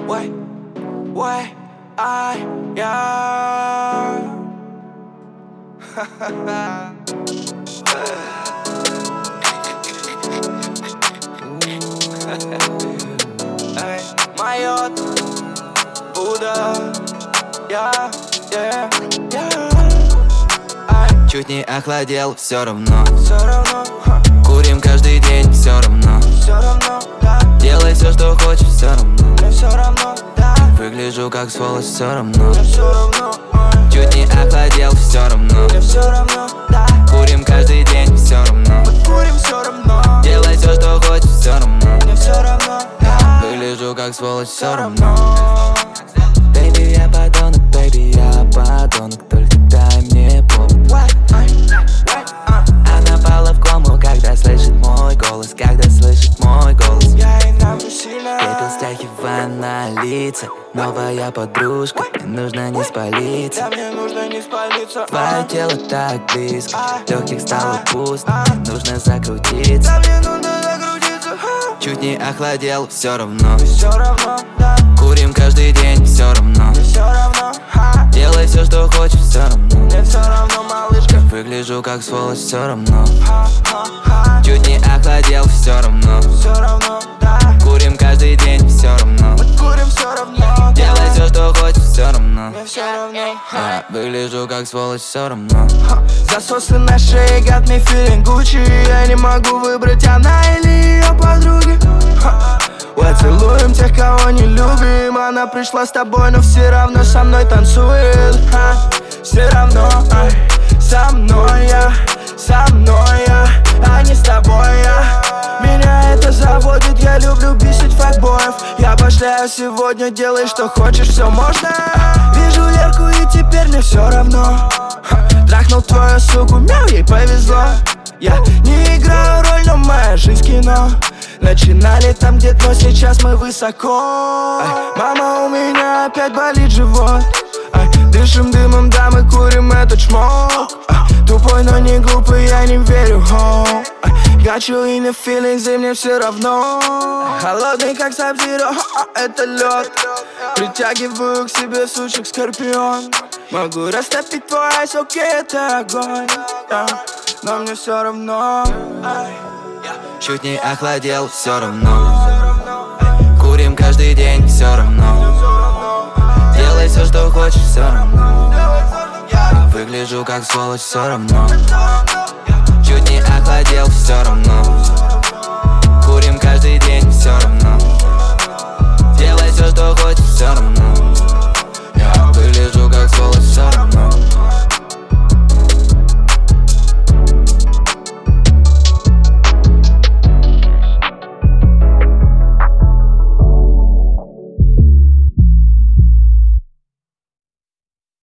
Майот, Будда, Чуть не охладел, все равно Курим каждый день, все равно Делай все, что хочешь, все равно Выгляжу как сволочь, все равно Чуть не охладел, все равно Курим каждый день, все равно Делай все, что хочешь, все равно Выгляжу как сволочь, все равно Baby, я подонок, baby, я подонок Только дай мне повод Она пала в кому, когда слышит мой голос Когда слышит мой голос Пепел стряхивая на лица Новая подружка, мне нужно не спалиться Твое тело так близко, легких стало пусто Нужно закрутиться Чуть не охладел, все равно Курим каждый день, все равно Делай все, что хочешь, все равно Выгляжу как сволочь, все равно Чуть не охладел, все равно Курим каждый день, все равно Делай все, что хочешь, все равно Я выгляжу как сволочь, все равно Засосы на шее, got me feeling Gucci. Я не могу выбрать, она или ее подруги. Целуем тех, кого не любим. Она пришла с тобой, но все равно со мной танцует. Все равно со мной я, а не с тобой я. Меня это заводит, я люблю бесить факбоев. Я башляю сегодня, делай что хочешь, все можно. Вижу Лерку и теперь мне все равно. Трахнул твою суку, мяу, ей повезло. Я не играю роль, но моя жизнь кино. Начинали там где-то, но сейчас мы высоко. Мама, у меня опять болит живот. Дышим дымом, да, мы курим этот шмок. Тупой, но не глупый, я не верю. Got you in the feelings, и мне все равно. Холодный, как Sub-Zero, это лед. Притягиваю к себе сучек скорпион. Могу растопить твой айс, окей, это огонь. Но мне все равно. Чуть не охладел, все равно Курим каждый день, все равно Делай все, что хочешь, все равно Выгляжу как сволочь, все равно Чуть не охладел, все равно Курим каждый день, все равно Делай все, что хочешь, все равно